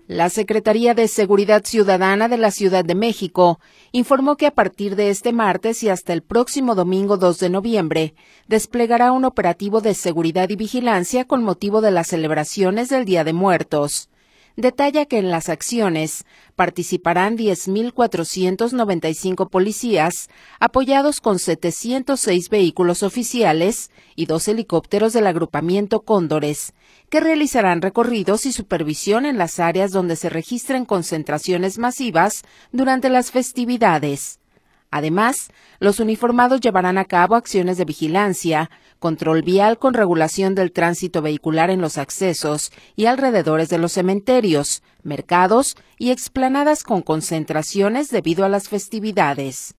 La Secretaría de Seguridad Ciudadana de la Ciudad de México informó que a partir de este martes y hasta el próximo domingo 2 de noviembre, desplegará un operativo de seguridad y vigilancia con motivo de las celebraciones del Día de Muertos. Detalla que en las acciones participarán 10.495 policías, apoyados con 706 vehículos oficiales y 2 helicópteros del agrupamiento Cóndores, que realizarán recorridos y supervisión en las áreas donde se registren concentraciones masivas durante las festividades. Además, los uniformados llevarán a cabo acciones de vigilancia, control vial con regulación del tránsito vehicular en los accesos y alrededores de los cementerios, mercados y explanadas con concentraciones debido a las festividades.